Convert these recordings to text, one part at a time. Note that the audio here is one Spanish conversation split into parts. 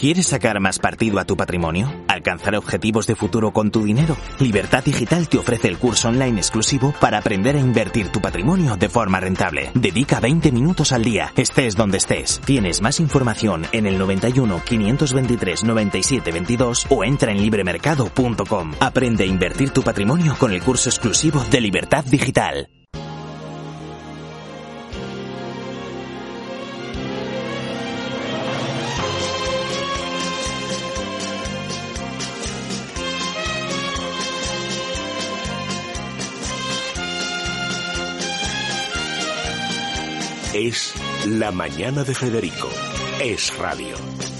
¿Quieres sacar más partido a tu patrimonio? ¿Alcanzar objetivos de futuro con tu dinero? Libertad Digital te ofrece el curso online exclusivo para aprender a invertir tu patrimonio de forma rentable. Dedica 20 minutos al día, estés donde estés. Tienes más información en el 91 523 97 22 o entra en libremercado.com. Aprende a invertir tu patrimonio con el curso exclusivo de Libertad Digital. Es La Mañana de Federico. Es radio.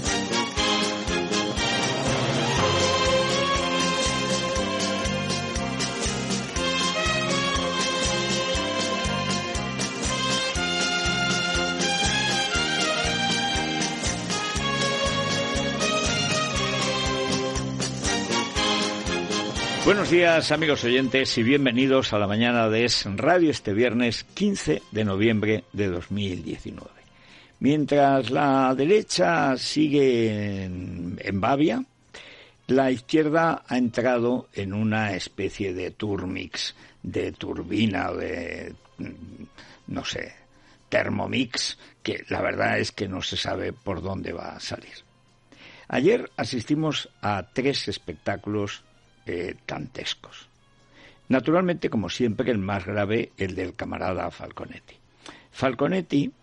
Buenos días, amigos oyentes, y bienvenidos a la mañana de Es Radio este viernes 15 de noviembre de 2019. Mientras la derecha sigue en babia, la izquierda ha entrado en una especie de turmix, de turbina, de, no sé, termomix, que la verdad es que no se sabe por dónde va a salir. Ayer asistimos a 3 espectáculos dantescos. Naturalmente, como siempre, el más grave, el del camarada Falconetti. Falconetti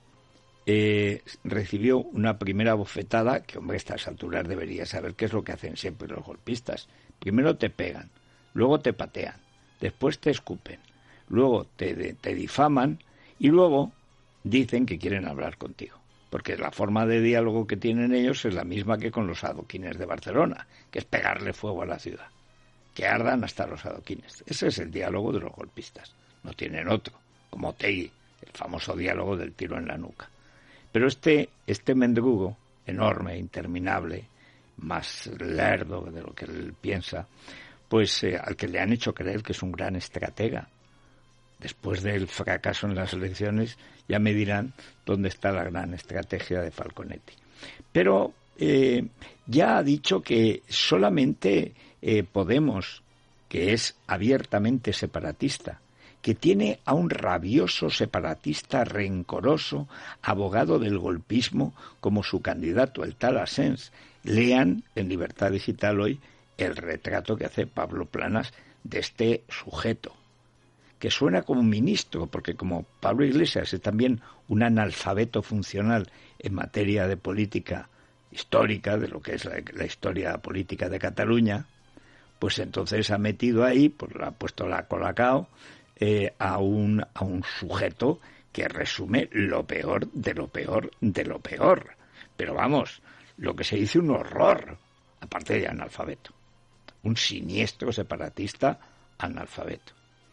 recibió una primera bofetada, que, hombre, a estas alturas debería saber qué es lo que hacen siempre los golpistas. Primero te pegan, luego te patean, después te escupen, luego te difaman y luego dicen que quieren hablar contigo. Porque la forma de diálogo que tienen ellos es la misma que con los adoquines de Barcelona, que es pegarle fuego a la ciudad. Que ardan hasta los adoquines. Ese es el diálogo de los golpistas. No tienen otro, como Otegi, el famoso diálogo del tiro en la nuca. Pero este mendrugo, enorme, interminable, más lerdo de lo que él piensa, pues al que le han hecho creer que es un gran estratega. Después del fracaso en las elecciones, ya me dirán dónde está la gran estrategia de Falconetti. Pero ya ha dicho que solamente Podemos, que es abiertamente separatista, que tiene a un rabioso separatista rencoroso, abogado del golpismo, como su candidato, el tal Asens. Lean en Libertad Digital hoy el retrato que hace Pablo Planas de este sujeto, que suena como un ministro, porque como Pablo Iglesias es también un analfabeto funcional en materia de política histórica, de lo que es la historia política de Cataluña, pues entonces ha metido ahí, pues la ha puesto la colacao a un sujeto que resume lo peor de lo peor de lo peor. Pero vamos, lo que se dice un horror, aparte de analfabeto. Un siniestro separatista analfabeto.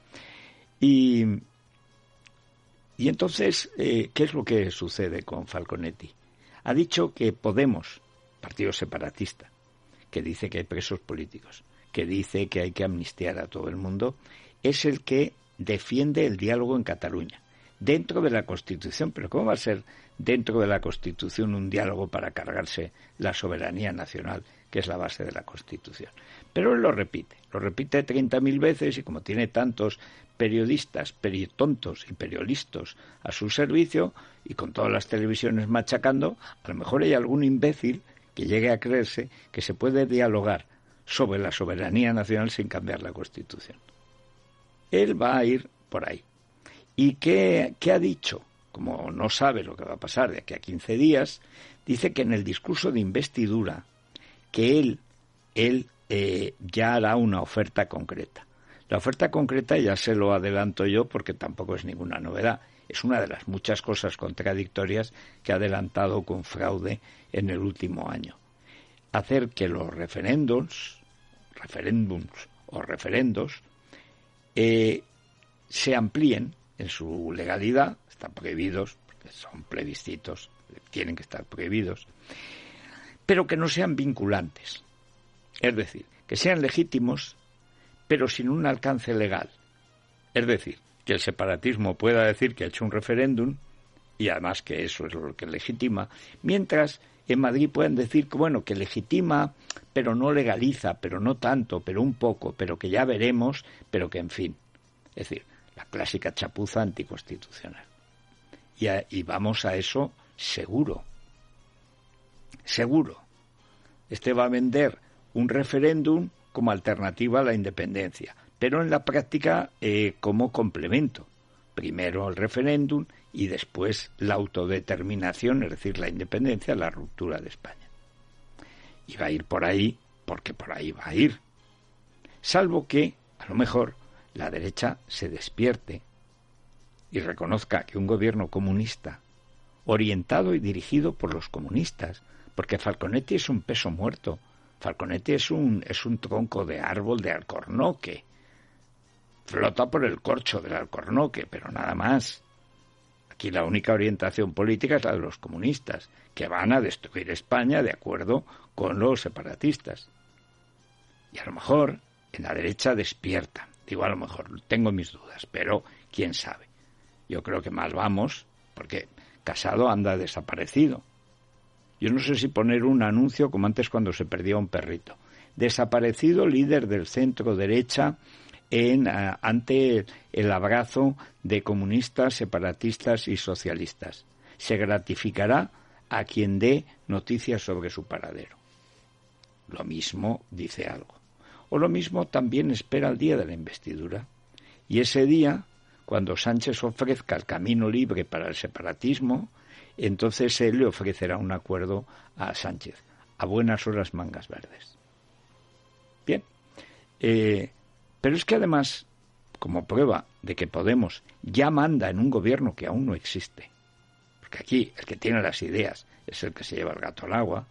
Y entonces, ¿qué es lo que sucede con Falconetti? Ha dicho que Podemos, partido separatista, que dice que hay presos políticos, que dice que hay que amnistiar a todo el mundo, es el que defiende el diálogo en Cataluña, dentro de la Constitución. Pero ¿cómo va a ser dentro de la Constitución un diálogo para cargarse la soberanía nacional, que es la base de la Constitución? Pero él lo repite 30.000 veces, y como tiene tantos periodistas, peritontos y periodistas a su servicio, y con todas las televisiones machacando, a lo mejor hay algún imbécil que llegue a creerse que se puede dialogar sobre la soberanía nacional sin cambiar la Constitución. Él va a ir por ahí. ¿Y qué ha dicho? Como no sabe lo que va a pasar de aquí a 15 días, dice que en el discurso de investidura que él ya hará una oferta concreta. La oferta concreta ya se lo adelanto yo porque tampoco es ninguna novedad. Es una de las muchas cosas contradictorias que ha adelantado con fraude en el último año. Hacer que los referéndums o referendos se amplíen en su legalidad. Están prohibidos, porque son plebiscitos, tienen que estar prohibidos, pero que no sean vinculantes. Es decir, que sean legítimos, pero sin un alcance legal. Es decir, que el separatismo pueda decir que ha hecho un referéndum y además que eso es lo que legitima, mientras en Madrid pueden decir que, bueno, que legitima, pero no legaliza, pero no tanto, pero un poco, pero que ya veremos, pero que en fin. Es decir, la clásica chapuza anticonstitucional. Y vamos a eso seguro. Seguro. Este va a vender un referéndum como alternativa a la independencia, pero en la práctica como complemento. Primero el referéndum y después la autodeterminación, es decir, la independencia, la ruptura de España. Y va a ir por ahí, porque por ahí va a ir. Salvo que, a lo mejor, la derecha se despierte y reconozca que un gobierno comunista, orientado y dirigido por los comunistas, porque Falconetti es un peso muerto, Falconetti es un tronco de árbol de alcornoque, flota por el corcho del alcornoque, pero nada más. Aquí la única orientación política es la de los comunistas, que van a destruir España de acuerdo con los separatistas. Y a lo mejor en la derecha despiertan. Digo, a lo mejor, tengo mis dudas, pero quién sabe. Yo creo que más vamos, porque Casado anda desaparecido. Yo no sé si poner un anuncio como antes cuando se perdía un perrito. Desaparecido líder del centro derecha ante el abrazo de comunistas, separatistas y socialistas. Se gratificará a quien dé noticias sobre su paradero. Lo mismo dice algo. O lo mismo también espera el día de la investidura. Y ese día, cuando Sánchez ofrezca el camino libre para el separatismo, entonces él le ofrecerá un acuerdo a Sánchez. A buenas horas, mangas verdes. Bien. Pero es que además, como prueba de que Podemos ya manda en un gobierno que aún no existe, porque aquí el que tiene las ideas es el que se lleva el gato al agua.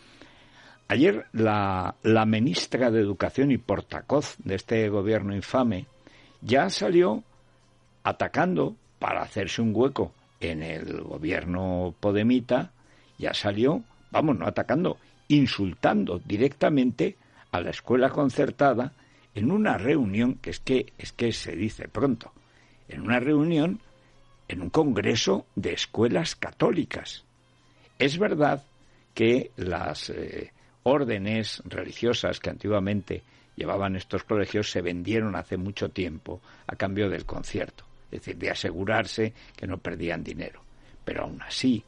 Ayer la ministra de Educación y portavoz de este gobierno infame ya salió atacando para hacerse un hueco en el gobierno podemita, ya salió, vamos, no atacando, insultando directamente a la escuela concertada en una reunión, que es que se dice pronto, en una reunión, en un congreso de escuelas católicas. Es verdad que las órdenes religiosas que antiguamente llevaban estos colegios se vendieron hace mucho tiempo a cambio del concierto, es decir, de asegurarse que no perdían dinero. Pero aún así,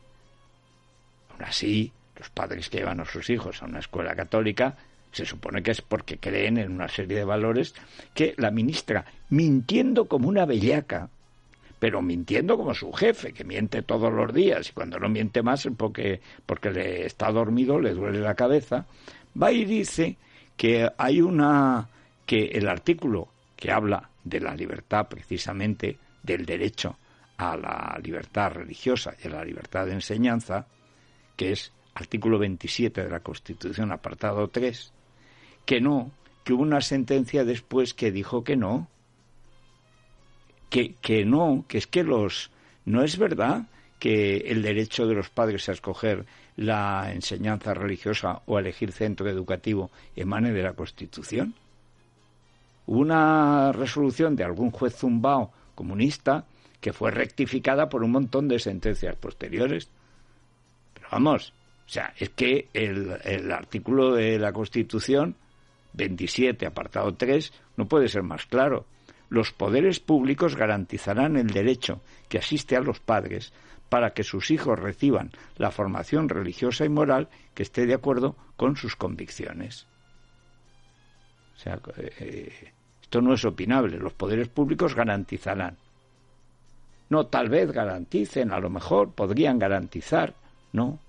los padres que llevan a sus hijos a una escuela católica se supone que es porque creen en una serie de valores que la ministra, mintiendo como una bellaca, pero mintiendo como su jefe, que miente todos los días, y cuando no miente más es porque le está dormido, le duele la cabeza, va y dice que que el artículo que habla de la libertad, precisamente del derecho a la libertad religiosa y a la libertad de enseñanza, que es artículo 27 de la Constitución, apartado 3, que hubo una sentencia después que dijo que no, que es que no es verdad que el derecho de los padres a escoger la enseñanza religiosa o a elegir centro educativo emane de la Constitución. Hubo una resolución de algún juez zumbao comunista que fue rectificada por un montón de sentencias posteriores. Pero vamos, o sea, es que el artículo de la Constitución 27, apartado 3, no puede ser más claro. Los poderes públicos garantizarán el derecho que asiste a los padres para que sus hijos reciban la formación religiosa y moral que esté de acuerdo con sus convicciones. O sea, esto no es opinable. Los poderes públicos garantizarán. No, tal vez garanticen, a lo mejor podrían garantizar. No.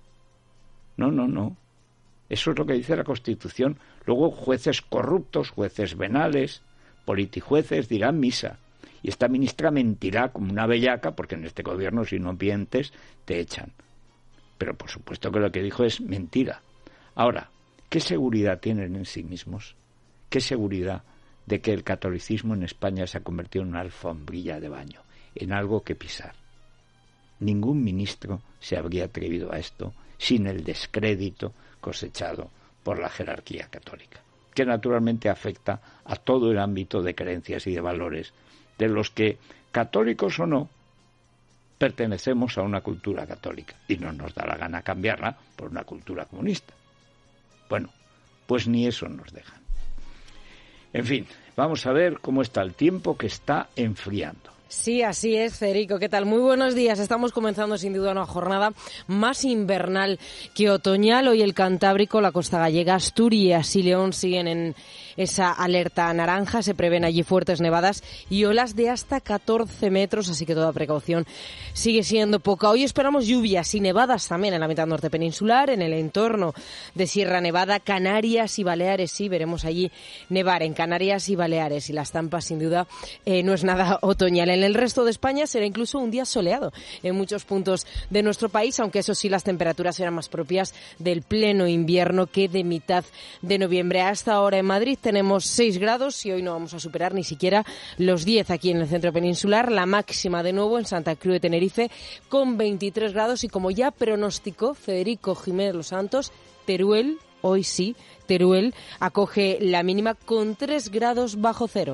Eso es lo que dice la Constitución. Luego jueces corruptos, jueces venales, politijueces dirán misa. Y esta ministra mentirá como una bellaca, porque en este gobierno si no mientes te echan. Pero por supuesto que lo que dijo es mentira. Ahora, ¿qué seguridad tienen en sí mismos? ¿Qué seguridad de que el catolicismo en España se ha convertido en una alfombrilla de baño, en algo que pisar? Ningún ministro se habría atrevido a esto sin el descrédito cosechado por la jerarquía católica, que naturalmente afecta a todo el ámbito de creencias y de valores, de los que, católicos o no, pertenecemos a una cultura católica y no nos da la gana cambiarla por una cultura comunista. Bueno, pues ni eso nos dejan. En fin, vamos a ver cómo está el tiempo, que está enfriando. Sí, así es, Federico. ¿Qué tal? Muy buenos días. Estamos comenzando sin duda una jornada más invernal que otoñal. Hoy el Cantábrico, la costa gallega, Asturias y León siguen en esa alerta naranja. Se prevén allí fuertes nevadas y olas de hasta 14 metros, así que toda precaución sigue siendo poca. Hoy esperamos lluvias y nevadas también en la mitad norte peninsular, en el entorno de Sierra Nevada, Canarias y Baleares. Sí, veremos allí nevar en Canarias y Baleares, y la estampa sin duda no es nada otoñal. En el resto de España será incluso un día soleado en muchos puntos de nuestro país, aunque eso sí, las temperaturas serán más propias del pleno invierno que de mitad de noviembre. Hasta ahora en Madrid tenemos 6 grados y hoy no vamos a superar ni siquiera los 10 aquí en el centro peninsular. La máxima de nuevo en Santa Cruz de Tenerife con 23 grados y, como ya pronosticó Federico Jiménez Los Santos, Teruel, hoy sí, Teruel acoge la mínima con 3 grados bajo cero.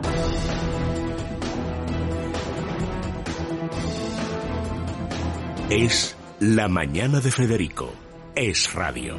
Es La Mañana de Federico. Es Radio.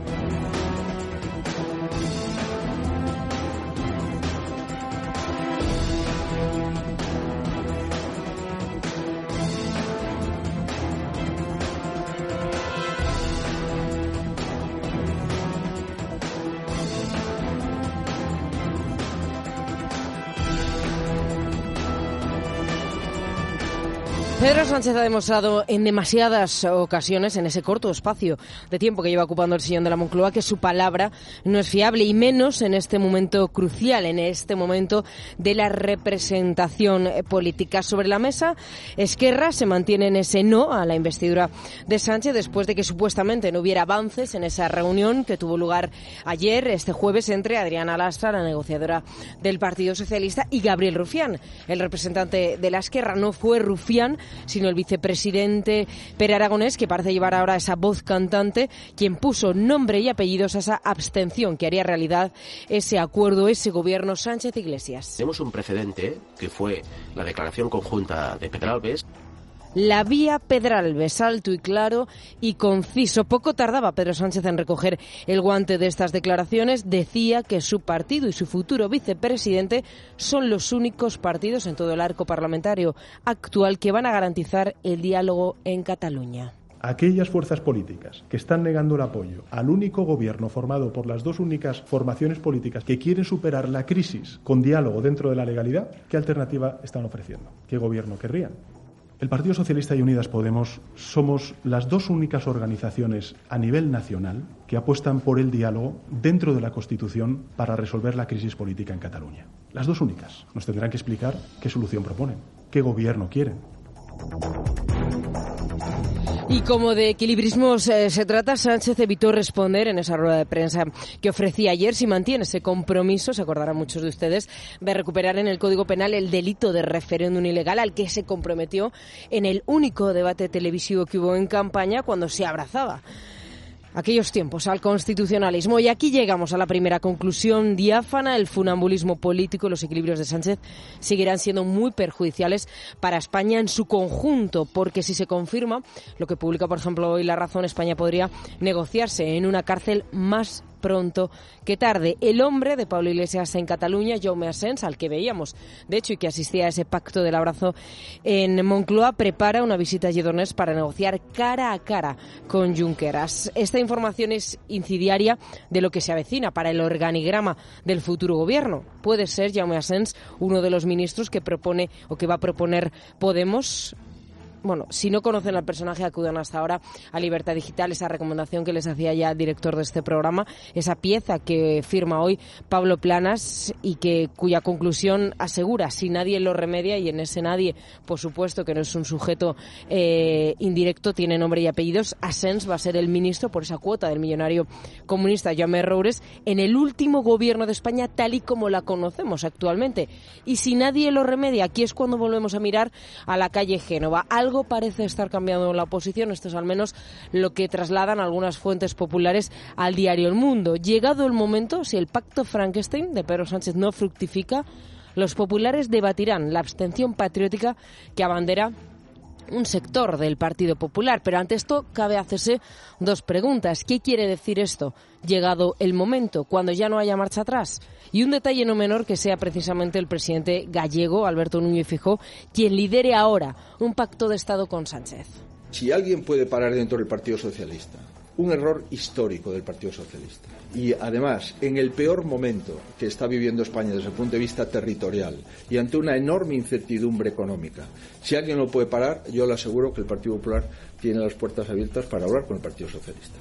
Pedro Sánchez ha demostrado en demasiadas ocasiones, en ese corto espacio de tiempo que lleva ocupando el sillón de la Moncloa, que su palabra no es fiable, y menos en este momento crucial, en este momento de la representación política. Sobre la mesa, Esquerra se mantiene en ese no a la investidura de Sánchez después de que supuestamente no hubiera avances en esa reunión que tuvo lugar ayer, este jueves, entre Adriana Lastra, la negociadora del Partido Socialista, y Gabriel Rufián, el representante de la Esquerra. No fue Rufián, sino el vicepresidente Pere Aragonés, que parece llevar ahora esa voz cantante, quien puso nombre y apellidos a esa abstención que haría realidad ese acuerdo, ese gobierno Sánchez-Iglesias. Tenemos un precedente que fue la declaración conjunta de Pedralbes. La vía Pedralbes, alto y claro y conciso. Poco tardaba Pedro Sánchez en recoger el guante de estas declaraciones. Decía que su partido y su futuro vicepresidente son los únicos partidos en todo el arco parlamentario actual que van a garantizar el diálogo en Cataluña. Aquellas fuerzas políticas que están negando el apoyo al único gobierno formado por las dos únicas formaciones políticas que quieren superar la crisis con diálogo dentro de la legalidad, ¿qué alternativa están ofreciendo? ¿Qué gobierno querrían? El Partido Socialista y Unidas Podemos somos las dos únicas organizaciones a nivel nacional que apuestan por el diálogo dentro de la Constitución para resolver la crisis política en Cataluña. Las dos únicas. Nos tendrán que explicar qué solución proponen, qué gobierno quieren. Y como de equilibrismos se trata, Sánchez evitó responder en esa rueda de prensa que ofrecía ayer si mantiene ese compromiso, se acordarán muchos de ustedes, de recuperar en el Código Penal el delito de referéndum ilegal al que se comprometió en el único debate televisivo que hubo en campaña cuando se abrazaba aquellos tiempos al constitucionalismo. Y aquí llegamos a la primera conclusión diáfana: el funambulismo político y los equilibrios de Sánchez seguirán siendo muy perjudiciales para España en su conjunto, porque si se confirma lo que publica, por ejemplo, hoy La Razón, España podría negociarse en una cárcel más pronto que tarde. El hombre de Pablo Iglesias en Cataluña, Jaume Asens, al que veíamos, de hecho, y que asistía a ese pacto del abrazo en Moncloa, prepara una visita a Lledoners para negociar cara a cara con Junqueras. Esta información es incidiaria de lo que se avecina para el organigrama del futuro gobierno. Puede ser Jaume Asens uno de los ministros que propone o que va a proponer Podemos. Bueno, si no conocen al personaje, acudan hasta ahora a Libertad Digital, esa recomendación que les hacía ya el director de este programa, esa pieza que firma hoy Pablo Planas y cuya conclusión asegura, si nadie lo remedia, y en ese nadie, por supuesto que no es un sujeto indirecto, tiene nombre y apellidos, Asens va a ser el ministro por esa cuota del millonario comunista Jaume Roures en el último gobierno de España tal y como la conocemos actualmente. Y si nadie lo remedia, aquí es cuando volvemos a mirar a la calle Génova. Algo parece estar cambiando en la oposición, esto es al menos lo que trasladan algunas fuentes populares al diario El Mundo. Llegado el momento, si el pacto Frankenstein de Pedro Sánchez no fructifica, los populares debatirán la abstención patriótica que abandera un sector del Partido Popular. Pero ante esto cabe hacerse dos preguntas. ¿Qué quiere decir esto? Llegado el momento, cuando ya no haya marcha atrás. Y un detalle no menor que sea precisamente el presidente gallego, Alberto Núñez Feijóo, quien lidere ahora un pacto de Estado con Sánchez. Si alguien puede parar dentro del Partido Socialista un error histórico del Partido Socialista, y además en el peor momento que está viviendo España desde el punto de vista territorial y ante una enorme incertidumbre económica, si alguien lo puede parar, yo le aseguro que el Partido Popular tiene las puertas abiertas para hablar con el Partido Socialista.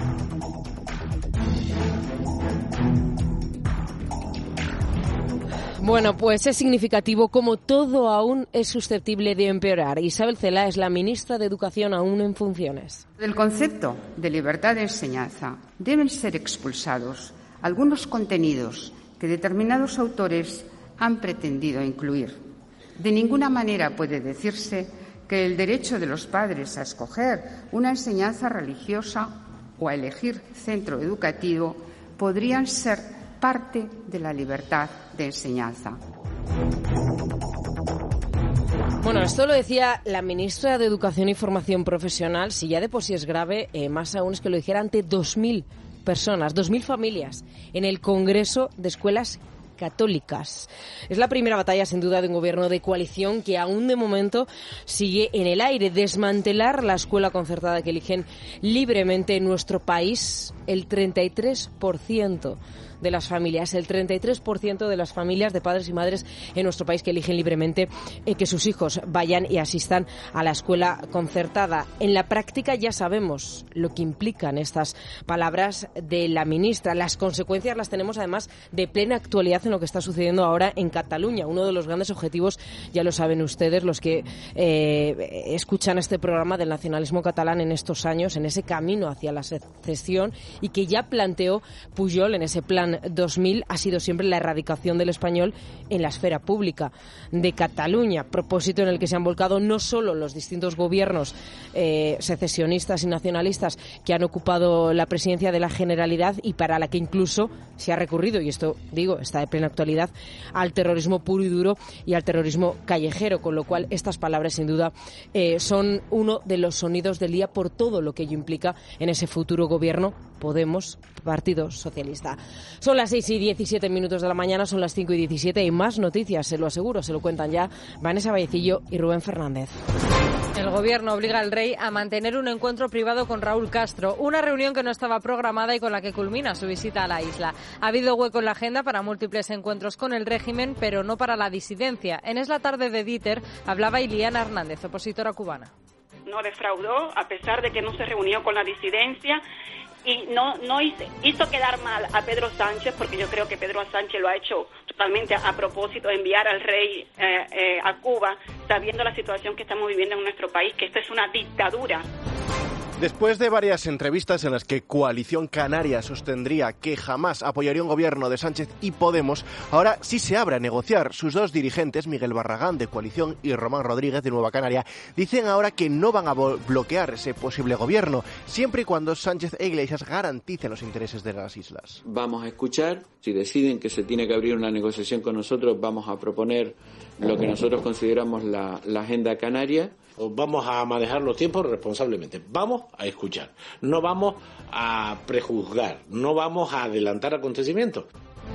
Bueno, pues es significativo como todo aún es susceptible de empeorar. Isabel Celaá es la ministra de Educación aún en funciones. Del concepto de libertad de enseñanza deben ser expulsados algunos contenidos que determinados autores han pretendido incluir. De ninguna manera puede decirse que el derecho de los padres a escoger una enseñanza religiosa o a elegir centro educativo podrían ser parte de la libertad de enseñanza. Bueno, esto lo decía la ministra de Educación y Formación Profesional. Si ya de por sí es grave, más aún es que lo dijera ante 2.000 personas, 2.000 familias, en el Congreso de Escuelas Católicas. Es la primera batalla, sin duda, de un gobierno de coalición que aún de momento sigue en el aire. Desmantelar la escuela concertada que eligen libremente en nuestro país, el 33% de las familias, el 33% de las familias de padres y madres en nuestro país que eligen libremente que sus hijos vayan y asistan a la escuela concertada. En la práctica ya sabemos lo que implican estas palabras de la ministra. Las consecuencias las tenemos además de plena actualidad en lo que está sucediendo ahora en Cataluña. Uno de los grandes objetivos, ya lo saben ustedes, los que escuchan este programa del nacionalismo catalán en estos años, en ese camino hacia la secesión y que ya planteó Pujol en ese plan 2000, ha sido siempre la erradicación del español en la esfera pública de Cataluña, propósito en el que se han volcado no solo los distintos gobiernos secesionistas y nacionalistas que han ocupado la presidencia de la Generalidad y para la que incluso se ha recurrido, y esto digo, está de plena actualidad, al terrorismo puro y duro y al terrorismo callejero, con lo cual estas palabras sin duda son uno de los sonidos del día por todo lo que ello implica en ese futuro gobierno Podemos, Partido Socialista. Son las 6:17 de la mañana, son las 5:17 y más noticias, se lo aseguro, se lo cuentan ya Vanessa Vallecillo y Rubén Fernández. El Gobierno obliga al rey a mantener un encuentro privado con Raúl Castro, una reunión que no estaba programada y con la que culmina su visita a la isla. Ha habido hueco en la agenda para múltiples encuentros con el régimen, pero no para la disidencia. En Es la tarde de Dieter hablaba Iliana Hernández, opositora cubana. No defraudó, a pesar de que no se reunió con la disidencia, y no hizo quedar mal a Pedro Sánchez, porque yo creo que Pedro Sánchez lo ha hecho totalmente a propósito de enviar al rey a Cuba, sabiendo la situación que estamos viviendo en nuestro país, que esto es una dictadura. Después de varias entrevistas en las que Coalición Canaria sostendría que jamás apoyaría un gobierno de Sánchez y Podemos, ahora sí se abre a negociar. Sus dos dirigentes, Miguel Barragán de Coalición y Román Rodríguez de Nueva Canaria, dicen ahora que no van a bloquear ese posible gobierno, siempre y cuando Sánchez e Iglesias garanticen los intereses de las islas. Vamos a escuchar, si deciden que se tiene que abrir una negociación con nosotros, vamos a proponer lo que nosotros consideramos la agenda canaria. Vamos a manejar los tiempos responsablemente. Vamos a escuchar. No vamos a prejuzgar. No vamos a adelantar acontecimientos.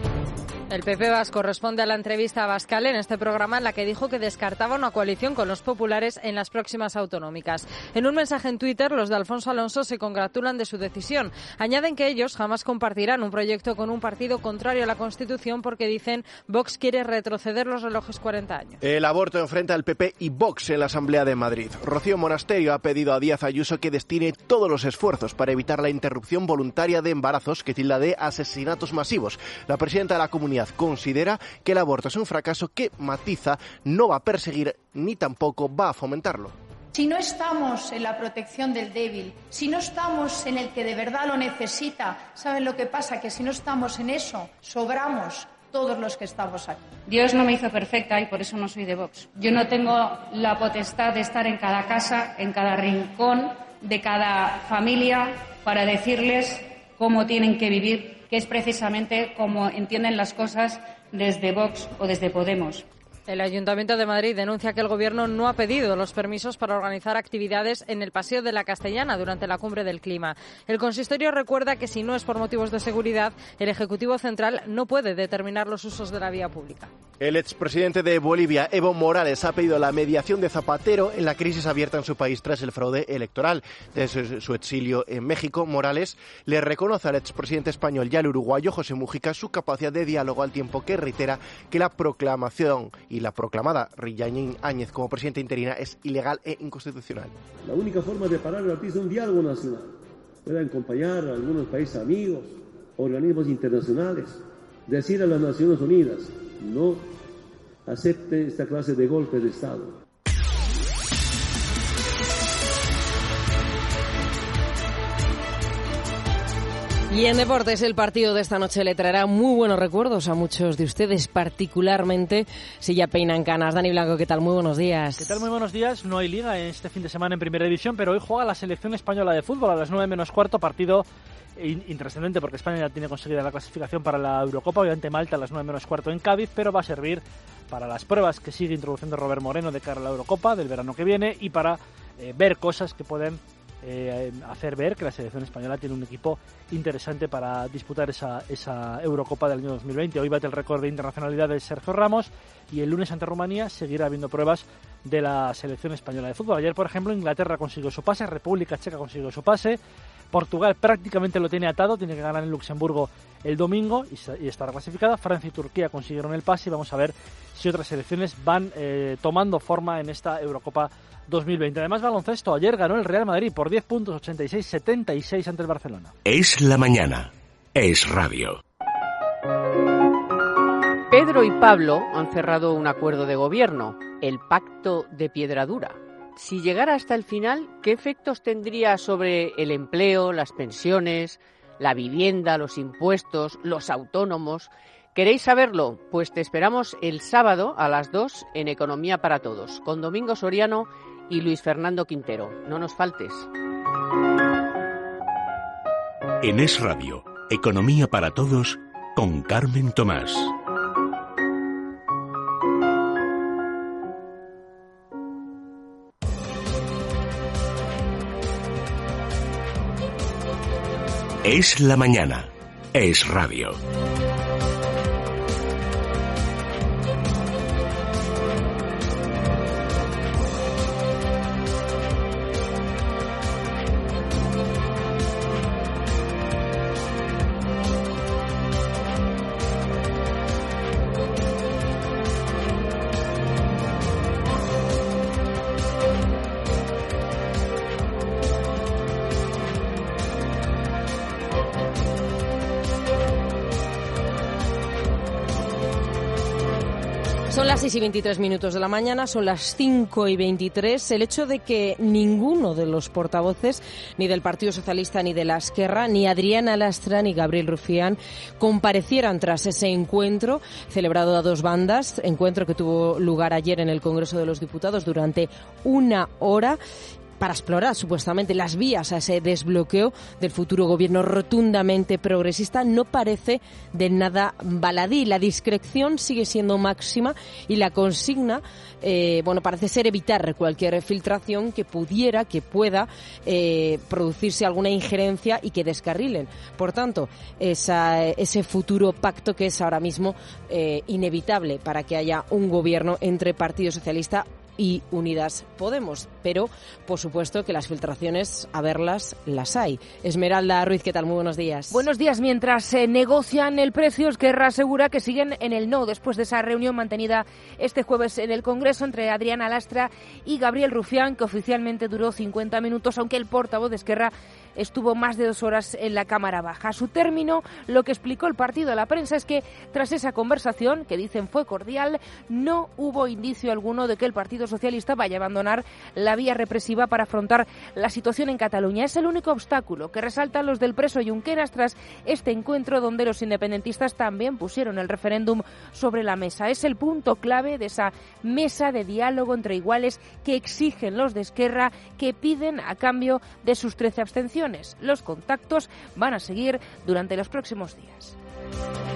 El PP vasco responde a la entrevista a Abascal en este programa en la que dijo que descartaba una coalición con los populares en las próximas autonómicas. En un mensaje en Twitter, los de Alfonso Alonso se congratulan de su decisión. Añaden que ellos jamás compartirán un proyecto con un partido contrario a la Constitución porque, dicen, Vox quiere retroceder los relojes 40 años. El aborto enfrenta al PP y Vox en la Asamblea de Madrid. Rocío Monasterio ha pedido a Díaz Ayuso que destine todos los esfuerzos para evitar la interrupción voluntaria de embarazos que tilda de asesinatos masivos. La presidenta de la comunidad considera que el aborto es un fracaso que, matiza, no va a perseguir ni tampoco va a fomentarlo. Si no estamos en la protección del débil, si no estamos en el que de verdad lo necesita, ¿saben lo que pasa? Que si no estamos en eso, sobramos todos los que estamos aquí. Dios no me hizo perfecta y por eso no soy de Vox. Yo no tengo la potestad de estar en cada casa, en cada rincón de cada familia para decirles cómo tienen que vivir, que es precisamente como entienden las cosas desde Vox o desde Podemos. El Ayuntamiento de Madrid denuncia que el Gobierno no ha pedido los permisos para organizar actividades en el Paseo de la Castellana durante la Cumbre del Clima. El consistorio recuerda que si no es por motivos de seguridad, el Ejecutivo Central no puede determinar los usos de la vía pública. El expresidente de Bolivia, Evo Morales, ha pedido la mediación de Zapatero en la crisis abierta en su país tras el fraude electoral. Desde su exilio en México, Morales le reconoce al expresidente español y al uruguayo José Mujica su capacidad de diálogo, al tiempo que reitera que la proclamación y la proclamada Yanín Áñez como presidente interina es ilegal e inconstitucional. La única forma de parar la crisis es un diálogo nacional. Pueden acompañar a algunos países amigos, organismos internacionales, decir a las Naciones Unidas, no acepten esta clase de golpe de Estado. Y en deportes, el partido de esta noche le traerá muy buenos recuerdos a muchos de ustedes, particularmente si ya peinan canas. Dani Blanco, ¿qué tal? Muy buenos días. ¿Qué tal? Muy buenos días. No hay liga este fin de semana en Primera División, pero hoy juega la selección española de fútbol a las 9:45, partido intrascendente porque España ya tiene conseguida la clasificación para la Eurocopa, obviamente Malta a las 9:45 en Cádiz, pero va a servir para las pruebas que sigue introduciendo Robert Moreno de cara a la Eurocopa del verano que viene y para ver cosas que pueden hacer ver que la selección española tiene un equipo interesante para disputar esa Eurocopa del año 2020. Hoy bate el récord de internacionalidad de Sergio Ramos y el lunes ante Rumanía seguirá habiendo pruebas de la selección española de fútbol. Ayer, por ejemplo, Inglaterra consiguió su pase, República Checa consiguió su pase, Portugal prácticamente lo tiene atado, tiene que ganar en Luxemburgo el domingo y estará clasificada. Francia y Turquía consiguieron el pase y vamos a ver si otras selecciones van tomando forma en esta Eurocopa 2020. Además, baloncesto. Ayer ganó el Real Madrid por 10 puntos, 86-76 ante el Barcelona. Es la mañana. Es radio. Pedro y Pablo han cerrado un acuerdo de gobierno, el Pacto de Piedradura. Si llegara hasta el final, ¿qué efectos tendría sobre el empleo, las pensiones, la vivienda, los impuestos, los autónomos? ¿Queréis saberlo? Pues te esperamos el sábado a las 2 en Economía para Todos, con Domingo Soriano y Luis Fernando Quintero. No nos faltes. En Es Radio, Economía para Todos, con Carmen Tomás. Es la mañana. Es radio. Son las 6:23 de la mañana, son las 5:23. El hecho de que ninguno de los portavoces, ni del Partido Socialista ni de la Esquerra, ni Adriana Lastra ni Gabriel Rufián, comparecieran tras ese encuentro celebrado a dos bandas, encuentro que tuvo lugar ayer en el Congreso de los Diputados durante 1 hora, para explorar supuestamente las vías a ese desbloqueo del futuro gobierno rotundamente progresista, no parece de nada baladí. La discreción sigue siendo máxima y la consigna, parece ser evitar cualquier filtración que pueda producirse alguna injerencia y que descarrilen. Por tanto, ese futuro pacto que es ahora mismo inevitable para que haya un gobierno entre Partido Socialista y Unidas Podemos, pero por supuesto que las filtraciones, a verlas, las hay. Esmeralda Ruiz, ¿qué tal? Muy buenos días. Buenos días. Mientras se negocian el precio, Esquerra asegura que siguen en el no después de esa reunión mantenida este jueves en el Congreso entre Adriana Lastra y Gabriel Rufián, que oficialmente duró 50 minutos, aunque el portavoz de Esquerra estuvo más de 2 horas en la Cámara Baja. A su término, lo que explicó el partido a la prensa es que tras esa conversación, que dicen fue cordial, no hubo indicio alguno de que el Partido Socialista vaya a abandonar la vía represiva para afrontar la situación en Cataluña. Es el único obstáculo que resaltan los del preso Junqueras tras este encuentro, donde los independentistas también pusieron el referéndum sobre la mesa. Es el punto clave de esa mesa de diálogo entre iguales que exigen los de Esquerra, que piden a cambio de sus 13 abstenciones. Los contactos van a seguir durante los próximos días.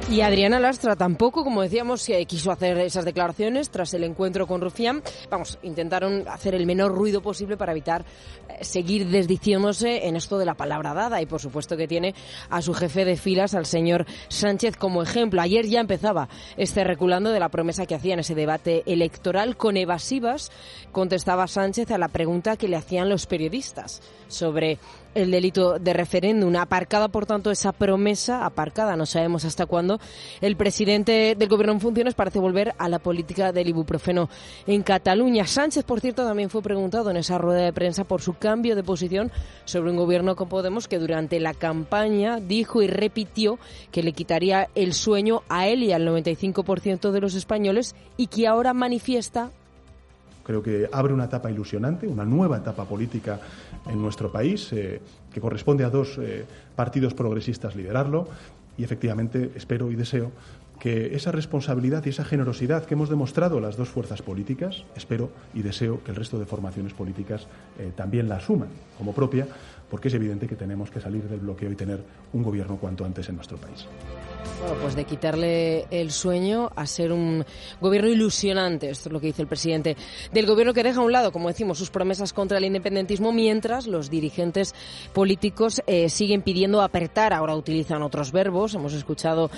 Y Adriana Lastra tampoco, como decíamos, quiso hacer esas declaraciones tras el encuentro con Rufián. Intentaron hacer el menor ruido posible para evitar seguir desdiciéndose en esto de la palabra dada. Y por supuesto que tiene a su jefe de filas, al señor Sánchez, como ejemplo. Ayer ya empezaba reculando de la promesa que hacía en ese debate electoral. Con evasivas contestaba Sánchez a la pregunta que le hacían los periodistas sobre el delito de referéndum. Aparcada, por tanto, esa promesa, no sabemos hasta cuándo, el presidente del Gobierno en funciones parece volver a la política del ibuprofeno en Cataluña. Sánchez, por cierto, también fue preguntado en esa rueda de prensa por su cambio de posición sobre un gobierno con Podemos que durante la campaña dijo y repitió que le quitaría el sueño a él y al 95% de los españoles y que ahora manifiesta. Creo que abre una etapa ilusionante, una nueva etapa política en nuestro país, que corresponde a dos partidos progresistas liderarlo, y efectivamente espero y deseo que esa responsabilidad y esa generosidad que hemos demostrado las dos fuerzas políticas, espero y deseo que el resto de formaciones políticas también la asuman como propia, porque es evidente que tenemos que salir del bloqueo y tener un gobierno cuanto antes en nuestro país. Bueno, pues de quitarle el sueño a ser un gobierno ilusionante. Esto es lo que dice el presidente del gobierno, que deja a un lado, como decimos, sus promesas contra el independentismo, mientras los dirigentes políticos siguen pidiendo apretar. Ahora utilizan otros verbos. Hemos escuchado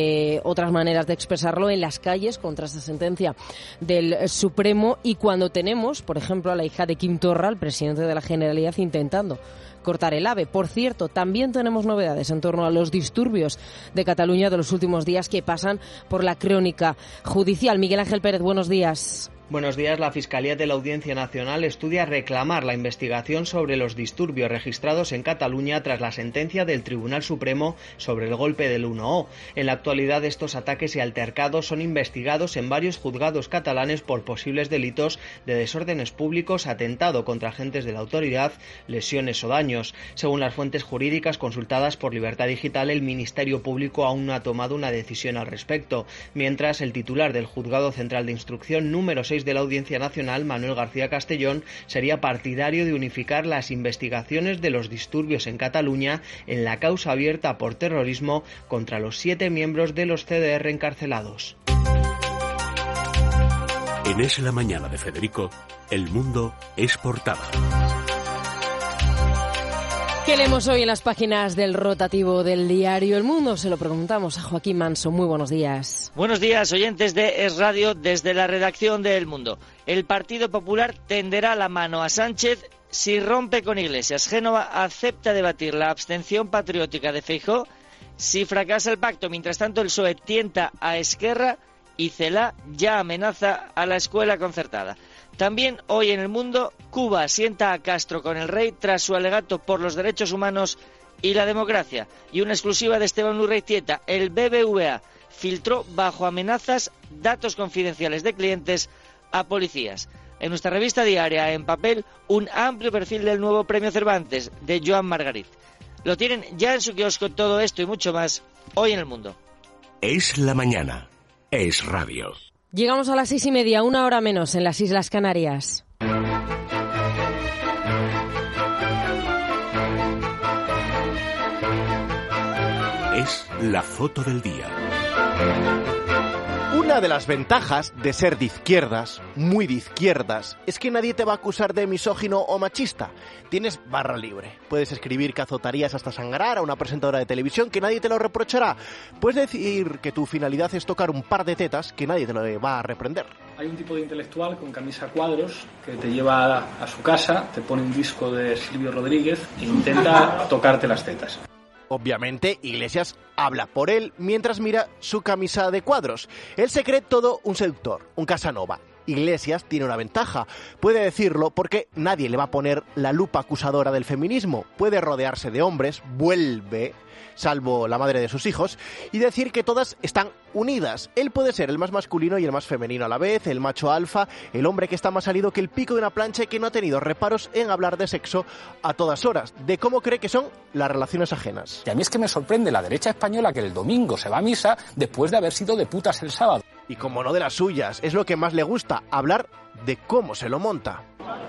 otras maneras de expresarlo en las calles contra esta sentencia del Supremo. Y cuando tenemos, por ejemplo, a la hija de Quim Torra, el presidente de la Generalitat, intentando cortar el AVE. Por cierto, también tenemos novedades en torno a los disturbios de Cataluña de los últimos días que pasan por la crónica judicial. Miguel Ángel Pérez, buenos días. Buenos días. La Fiscalía de la Audiencia Nacional estudia reclamar la investigación sobre los disturbios registrados en Cataluña tras la sentencia del Tribunal Supremo sobre el golpe del 1O. En la actualidad, estos ataques y altercados son investigados en varios juzgados catalanes por posibles delitos de desórdenes públicos, atentado contra agentes de la autoridad, lesiones o daños. Según las fuentes jurídicas consultadas por Libertad Digital, el Ministerio Público aún no ha tomado una decisión al respecto, mientras el titular del Juzgado Central de Instrucción número 6 de la Audiencia Nacional, Manuel García Castellón, sería partidario de unificar las investigaciones de los disturbios en Cataluña en la causa abierta por terrorismo contra los 7 miembros de los CDR encarcelados. En Es la Mañana de Federico, El Mundo es portada. ¿Qué leemos hoy en las páginas del rotativo del diario El Mundo? Se lo preguntamos a Joaquín Manso. Muy buenos días. Buenos días, oyentes de Es Radio, desde la redacción de El Mundo. El Partido Popular tenderá la mano a Sánchez si rompe con Iglesias. Génova acepta debatir la abstención patriótica de Feijóo si fracasa el pacto. Mientras tanto, el PSOE tienta a Esquerra y Celaá ya amenaza a la escuela concertada. También hoy en El Mundo, Cuba sienta a Castro con el rey tras su alegato por los derechos humanos y la democracia. Y una exclusiva de Esteban Urreiztieta, el BBVA filtró bajo amenazas datos confidenciales de clientes a policías. En nuestra revista diaria en papel, un amplio perfil del nuevo Premio Cervantes de Joan Margarit. Lo tienen ya en su kiosco. Todo esto y mucho más hoy en El Mundo. Es la mañana. Es radio. Llegamos a las 6:30, 1 hora menos, en las Islas Canarias. Es la foto del día. Una de las ventajas de ser de izquierdas, muy de izquierdas, es que nadie te va a acusar de misógino o machista. Tienes barra libre. Puedes escribir que azotarías hasta sangrar a una presentadora de televisión, que nadie te lo reprochará. Puedes decir que tu finalidad es tocar un par de tetas, que nadie te lo va a reprender. Hay un tipo de intelectual con camisa a cuadros que te lleva a su casa, te pone un disco de Silvio Rodríguez e intenta tocarte las tetas. Obviamente, Iglesias habla por él mientras mira su camisa de cuadros. Él se cree todo un seductor, un Casanova. Iglesias tiene una ventaja. Puede decirlo porque nadie le va a poner la lupa acusadora del feminismo. Puede rodearse de hombres, vuelve, salvo la madre de sus hijos, y decir que todas están unidas. Él puede ser el más masculino y el más femenino a la vez, el macho alfa, el hombre que está más salido que el pico de una plancha y que no ha tenido reparos en hablar de sexo a todas horas, de cómo cree que son las relaciones ajenas. Y a mí es que me sorprende la derecha española que el domingo se va a misa después de haber sido de putas el sábado. Y como no de las suyas, es lo que más le gusta, hablar de cómo se lo monta.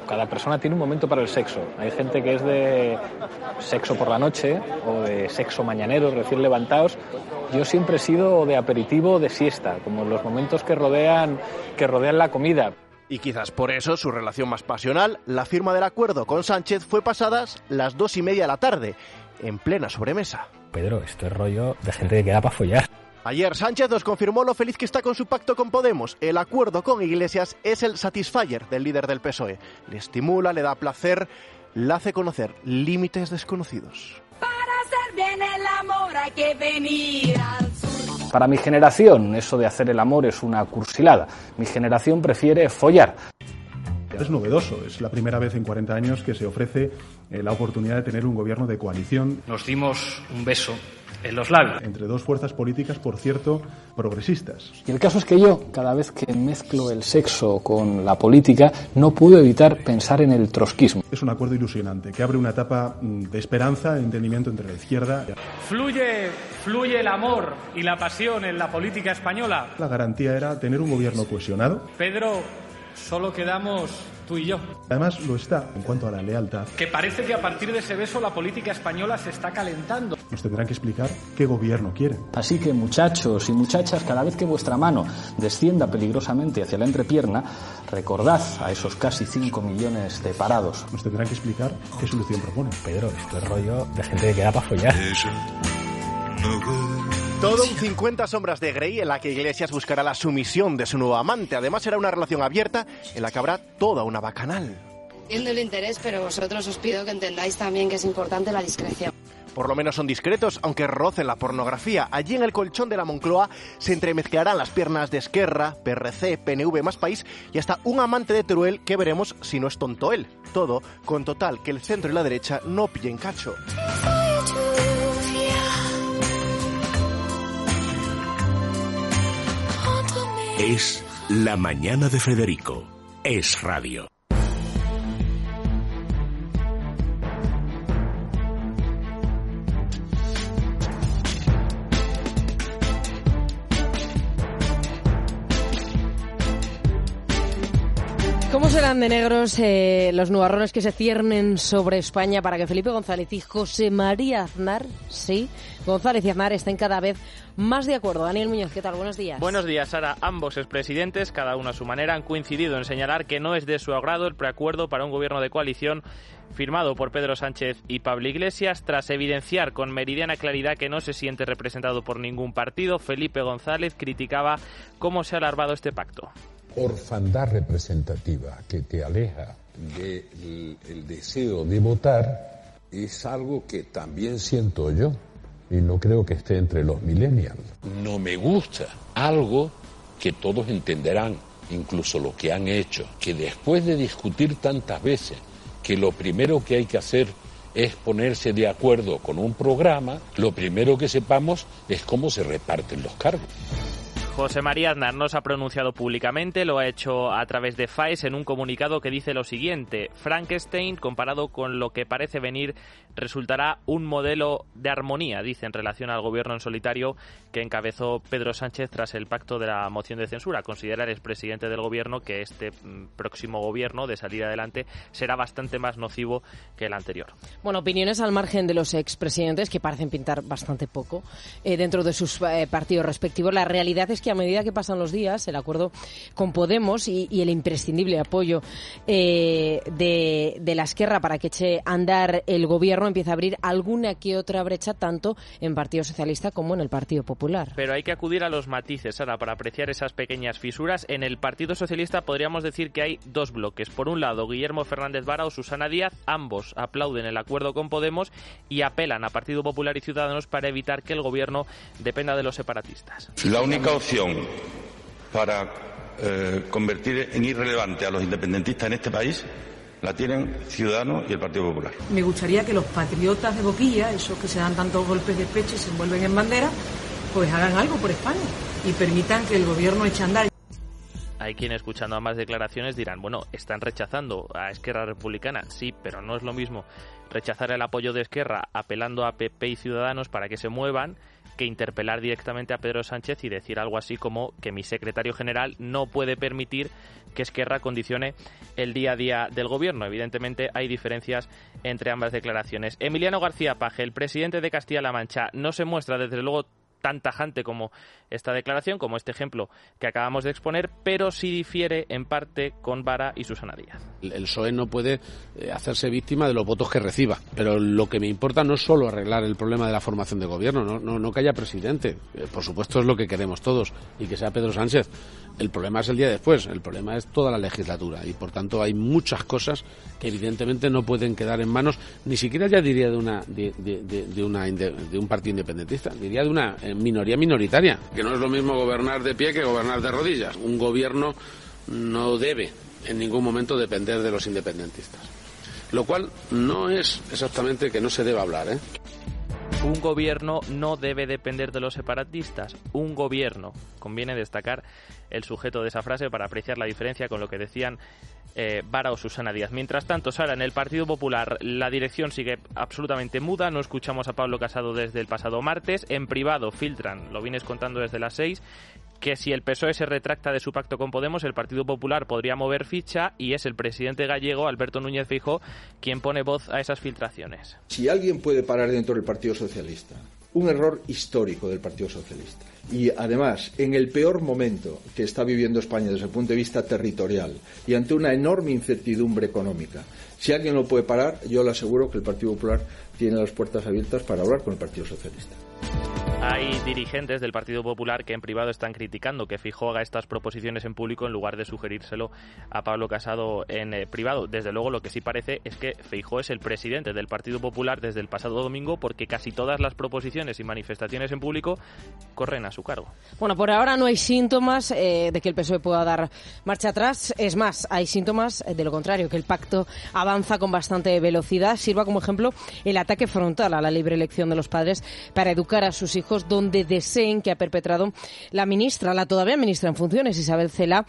Cada persona tiene un momento para el sexo. Hay gente que es de sexo por la noche o de sexo mañanero, recién levantados. Yo siempre he sido de aperitivo o de siesta, como los momentos que rodean la comida. Y quizás por eso su relación más pasional, la firma del acuerdo con Sánchez, fue pasadas las 2:30 de la tarde, en plena sobremesa. Pedro, esto es rollo de gente que queda para follar. Ayer Sánchez nos confirmó lo feliz que está con su pacto con Podemos. El acuerdo con Iglesias es el satisfyer del líder del PSOE. Le estimula, le da placer, le hace conocer límites desconocidos. Para hacer bien el amor hay que venir al sur. Para mi generación, eso de hacer el amor es una cursilada. Mi generación prefiere follar. Es novedoso, es la primera vez en 40 años que se ofrece la oportunidad de tener un gobierno de coalición. Nos dimos un beso en los labios. Entre dos fuerzas políticas, por cierto, progresistas. Y el caso es que yo, cada vez que mezclo el sexo con la política, no puedo evitar pensar en el trotskismo. Es un acuerdo ilusionante que abre una etapa de esperanza, e entendimiento entre la izquierda. Fluye el amor y la pasión en la política española. La garantía era tener un gobierno cohesionado. Pedro, solo quedamos tú y yo. Además lo está en cuanto a la lealtad. Que parece que a partir de ese beso la política española se está calentando. Nos tendrán que explicar qué gobierno quieren. Así que muchachos y muchachas, cada vez que vuestra mano descienda peligrosamente hacia la entrepierna, recordad a esos casi 5 millones de parados. Nos tendrán que explicar qué solución proponen. Pedro, esto es rollo de gente que queda para follar. Todo un 50 sombras de Grey en la que Iglesias buscará la sumisión de su nuevo amante. Además será una relación abierta en la que habrá toda una bacanal. Entiendo el interés, pero vosotros os pido que entendáis también que es importante la discreción. Por lo menos son discretos, aunque rocen la pornografía. Allí en el colchón de la Moncloa se entremezclarán las piernas de Esquerra, PRC, PNV, Más País y hasta un amante de Teruel que veremos si no es tonto él. Todo con total que el centro y la derecha no pillen cacho. Es La Mañana de Federico. Es radio. ¿Cómo serán de negros los nubarrones que se ciernen sobre España para que Felipe González y José María Aznar, sí, González y Aznar estén cada vez más de acuerdo? Daniel Muñoz, ¿qué tal? Buenos días. Buenos días, Sara. Ambos expresidentes, cada uno a su manera, han coincidido en señalar que no es de su agrado el preacuerdo para un gobierno de coalición firmado por Pedro Sánchez y Pablo Iglesias. Tras evidenciar con meridiana claridad que no se siente representado por ningún partido, Felipe González criticaba cómo se ha alargado este pacto. Orfandad representativa que te aleja del deseo de votar es algo que también siento yo y no creo que esté entre los millennials. No me gusta algo que todos entenderán, incluso lo que han hecho, que después de discutir tantas veces que lo primero que hay que hacer es ponerse de acuerdo con un programa, lo primero que sepamos es cómo se reparten los cargos. José María Aznar no se ha pronunciado públicamente, lo ha hecho a través de FAES en un comunicado que dice lo siguiente: Frankenstein, comparado con lo que parece venir, resultará un modelo de armonía, dice, en relación al gobierno en solitario que encabezó Pedro Sánchez tras el pacto de la moción de censura. Considera el expresidente del gobierno que este próximo gobierno, de salir adelante, será bastante más nocivo que el anterior. Bueno, opiniones al margen de los expresidentes que parecen pintar bastante poco dentro de sus partidos respectivos. La realidad es que a medida que pasan los días, el acuerdo con Podemos y el imprescindible apoyo de la Esquerra para que eche a andar el gobierno empieza a abrir alguna que otra brecha, tanto en Partido Socialista como en el Partido Popular. Pero hay que acudir a los matices, Sara, para apreciar esas pequeñas fisuras. En el Partido Socialista podríamos decir que hay dos bloques. Por un lado, Guillermo Fernández Vara o Susana Díaz, ambos aplauden el acuerdo con Podemos y apelan a Partido Popular y Ciudadanos para evitar que el gobierno dependa de los separatistas. La única opción para convertir en irrelevante a los independentistas en este país la tienen Ciudadanos y el Partido Popular. Me gustaría que los patriotas de boquilla, esos que se dan tantos golpes de pecho y se envuelven en bandera, pues hagan algo por España y permitan que el gobierno eche a andar. Hay quien, escuchando ambas declaraciones, dirán, bueno, están rechazando a Esquerra Republicana. Sí, pero no es lo mismo rechazar el apoyo de Esquerra apelando a PP y Ciudadanos para que se muevan que interpelar directamente a Pedro Sánchez y decir algo así como que mi secretario general no puede permitir que Esquerra condicione el día a día del gobierno. Evidentemente hay diferencias entre ambas declaraciones. Emiliano García Paje, el presidente de Castilla-La Mancha, no se muestra desde luego tan tajante como esta declaración, como este ejemplo que acabamos de exponer, pero sí difiere en parte con Vara y Susana Díaz. El PSOE no puede hacerse víctima de los votos que reciba, pero lo que me importa no es solo arreglar el problema de la formación de gobierno, no que haya presidente, por supuesto es lo que queremos todos, y que sea Pedro Sánchez. El problema es el día después, el problema es toda la legislatura, y por tanto hay muchas cosas que evidentemente no pueden quedar en manos, ni siquiera ya diría de un partido independentista, diría de una minoría minoritaria, que no es lo mismo gobernar de pie que gobernar de rodillas. Un gobierno no debe en ningún momento depender de los independentistas, lo cual no es exactamente que no se deba hablar, ¿eh? Un gobierno no debe depender de los separatistas. Un gobierno. Conviene destacar el sujeto de esa frase para apreciar la diferencia con lo que decían Vara o Susana Díaz. Mientras tanto, Sara, en el Partido Popular la dirección sigue absolutamente muda. No escuchamos a Pablo Casado desde el pasado martes. En privado filtran, lo vienes contando desde las 6, que si el PSOE se retracta de su pacto con Podemos, el Partido Popular podría mover ficha, y es el presidente gallego, Alberto Núñez Feijóo, quien pone voz a esas filtraciones. Si alguien puede parar dentro del Partido Socialista, un error histórico del Partido Socialista, y además en el peor momento que está viviendo España desde el punto de vista territorial y ante una enorme incertidumbre económica, si alguien lo puede parar, yo le aseguro que el Partido Popular tiene las puertas abiertas para hablar con el Partido Socialista. Hay dirigentes del Partido Popular que en privado están criticando que Feijóo haga estas proposiciones en público en lugar de sugerírselo a Pablo Casado en privado. Desde luego, lo que sí parece es que Feijóo es el presidente del Partido Popular desde el pasado domingo, porque casi todas las proposiciones y manifestaciones en público corren a su cargo. Bueno, por ahora no hay síntomas de que el PSOE pueda dar marcha atrás. Es más, hay síntomas de lo contrario, que el pacto avanza con bastante velocidad. Sirva como ejemplo el ataque frontal a la libre elección de los padres para educar a sus hijos donde deseen, que ha perpetrado la ministra, la todavía ministra en funciones, Isabel Celaá.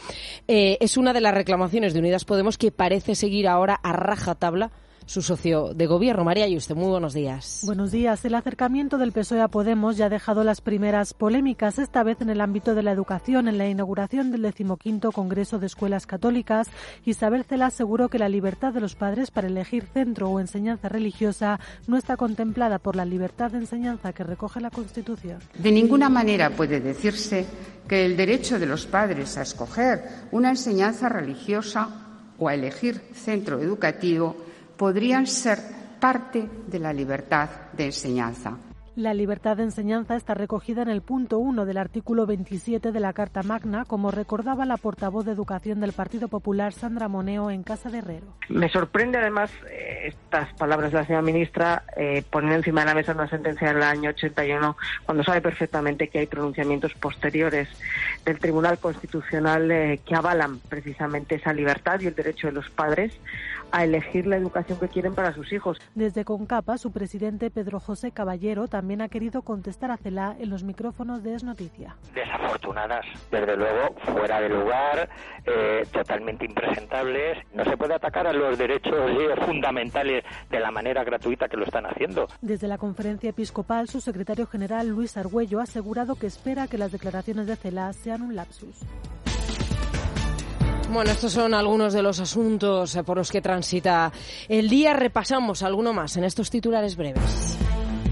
Es una de las reclamaciones de Unidas Podemos, que parece seguir ahora a rajatabla su socio de gobierno. María Yuste, muy buenos días. Buenos días. El acercamiento del PSOE a Podemos ya ha dejado las primeras polémicas, esta vez en el ámbito de la educación. En la inauguración del 15º Congreso de Escuelas Católicas, Isabel Celaá aseguró que la libertad de los padres para elegir centro o enseñanza religiosa no está contemplada por la libertad de enseñanza que recoge la Constitución. De ninguna manera puede decirse que el derecho de los padres a escoger una enseñanza religiosa o a elegir centro educativo podrían ser parte de la libertad de enseñanza. La libertad de enseñanza está recogida en el punto 1 del artículo 27 de la Carta Magna, como recordaba la portavoz de Educación del Partido Popular, Sandra Moneo, en Casa de Herrero. Me sorprende además estas palabras de la señora ministra, poniendo encima de la mesa una sentencia del año 81, cuando sabe perfectamente que hay pronunciamientos posteriores del Tribunal Constitucional que avalan precisamente esa libertad y el derecho de los padres a elegir la educación que quieren para sus hijos. Desde CONCAPA, su presidente Pedro José Caballero también ha querido contestar a Celaá en los micrófonos de Es Noticia. Desafortunadas, desde luego, fuera de lugar, totalmente impresentables. No se puede atacar a los derechos fundamentales de la manera gratuita que lo están haciendo. Desde la conferencia episcopal, su secretario general, Luis Argüello, ha asegurado que espera que las declaraciones de Celaá sean un lapsus. Bueno, estos son algunos de los asuntos por los que transita el día. Repasamos alguno más en estos titulares breves.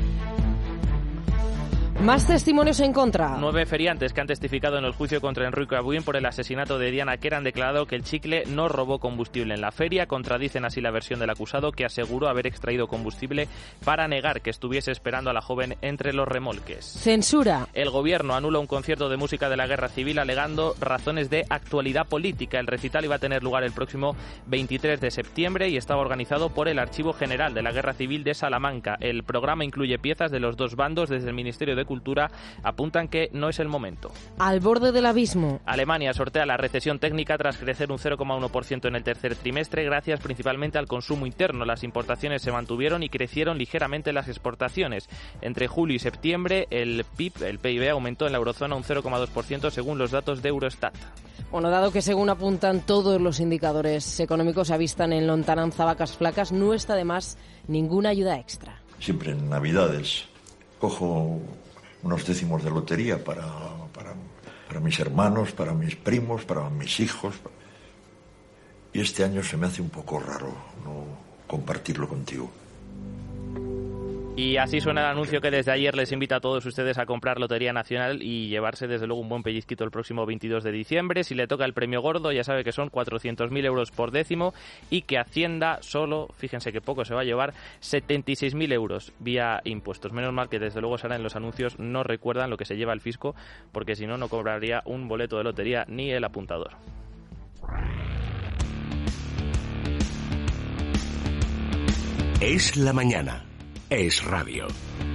Más testimonios en contra. 9 feriantes que han testificado en el juicio contra Enrique Abuin por el asesinato de Diana Quer han declarado que el chicle no robó combustible en la feria. Contradicen así la versión del acusado, que aseguró haber extraído combustible para negar que estuviese esperando a la joven entre los remolques. Censura. El gobierno anula un concierto de música de la Guerra Civil alegando razones de actualidad política. El recital iba a tener lugar el próximo 23 de septiembre y estaba organizado por el Archivo General de la Guerra Civil de Salamanca. El programa incluye piezas de los dos bandos. Desde el Ministerio de Cultura apuntan que no es el momento. Al borde del abismo. Alemania sortea la recesión técnica tras crecer un 0,1% en el tercer trimestre, gracias principalmente al consumo interno. Las importaciones se mantuvieron y crecieron ligeramente las exportaciones. Entre julio y septiembre el PIB aumentó en la eurozona un 0,2% según los datos de Eurostat. Bueno, dado que según apuntan todos los indicadores económicos avistan en lontananza vacas flacas, no está de más ninguna ayuda extra. Siempre en Navidades cojo unos décimos de lotería para mis hermanos, para mis primos, para mis hijos. Y este año se me hace un poco raro no compartirlo contigo. Y así suena el anuncio que desde ayer les invita a todos ustedes a comprar Lotería Nacional y llevarse desde luego un buen pellizquito el próximo 22 de diciembre. Si le toca el premio gordo, ya sabe que son 400.000 euros por décimo y que Hacienda solo, fíjense que poco se va a llevar, 76.000 euros vía impuestos. Menos mal que desde luego en los anuncios no recuerdan lo que se lleva el fisco, porque si no, no cobraría un boleto de lotería ni el apuntador. Es la mañana. Es radio.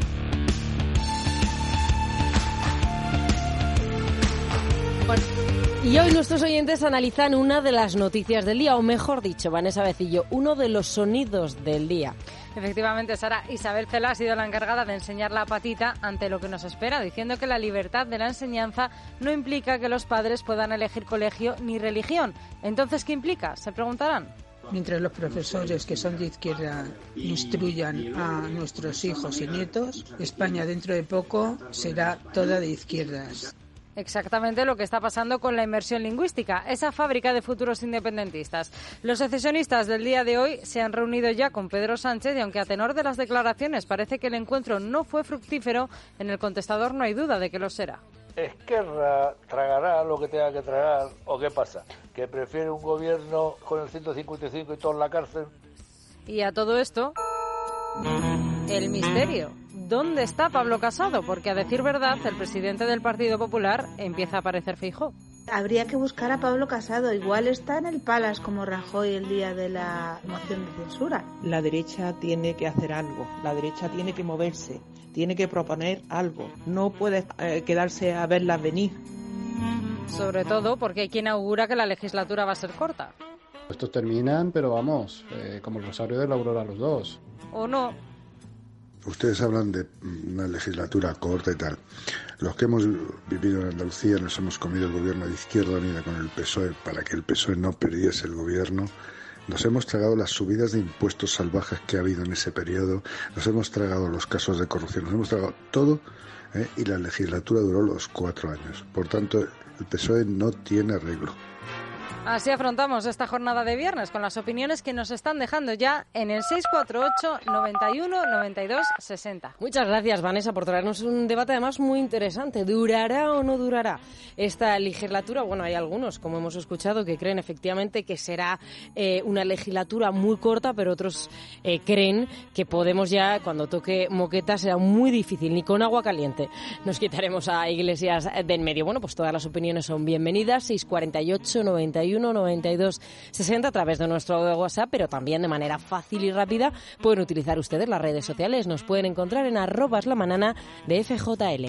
Bueno, y hoy nuestros oyentes analizan una de las noticias del día, o mejor dicho, Vanessa Becillo, uno de los sonidos del día. Efectivamente, Sara, Isabel Cela ha sido la encargada de enseñar la patita ante lo que nos espera, diciendo que la libertad de la enseñanza no implica que los padres puedan elegir colegio ni religión. Entonces, ¿qué implica? Se preguntarán. Mientras los profesores que son de izquierda instruyan a nuestros hijos y nietos, España dentro de poco será toda de izquierdas. Exactamente lo que está pasando con la inmersión lingüística, esa fábrica de futuros independentistas. Los secesionistas del día de hoy se han reunido ya con Pedro Sánchez y aunque a tenor de las declaraciones parece que el encuentro no fue fructífero, en el contestador no hay duda de que lo será. ¿Esquerra tragará lo que tenga que tragar o qué pasa? ¿Que prefiere un gobierno con el 155 y todo en la cárcel? Y a todo esto, el misterio. ¿Dónde está Pablo Casado? Porque a decir verdad, el presidente del Partido Popular empieza a parecer Feijóo. Habría que buscar a Pablo Casado. Igual está en el Palace como Rajoy el día de la moción de censura. La derecha tiene que hacer algo. La derecha tiene que moverse. Tiene que proponer algo. No puede quedarse a verla venir. Sobre todo porque hay quien augura que la legislatura va a ser corta. Estos terminan, pero vamos, como el rosario de la aurora los dos. ¿O no? Ustedes hablan de una legislatura corta y tal. Los que hemos vivido en Andalucía nos hemos comido el gobierno de Izquierda Unida con el PSOE para que el PSOE no perdiese el gobierno. Nos hemos tragado las subidas de impuestos salvajes que ha habido en ese periodo. Nos hemos tragado los casos de corrupción. Nos hemos tragado todo y la legislatura duró los 4 años. Por tanto, el PSOE no tiene arreglo. Así afrontamos esta jornada de viernes con las opiniones que nos están dejando ya en el 648 91 92 60. Muchas gracias, Vanessa, por traernos un debate además muy interesante. ¿Durará o no durará esta legislatura? Bueno, hay algunos, como hemos escuchado, que creen efectivamente que será una legislatura muy corta, pero otros creen que Podemos ya, cuando toque moqueta, será muy difícil, ni con agua caliente nos quitaremos a Iglesias de en medio. Bueno, pues todas las opiniones son bienvenidas, 648 91 92 60 a través de nuestro WhatsApp, pero también de manera fácil y rápida pueden utilizar ustedes las redes sociales. Nos pueden encontrar en @slamanana de FJL.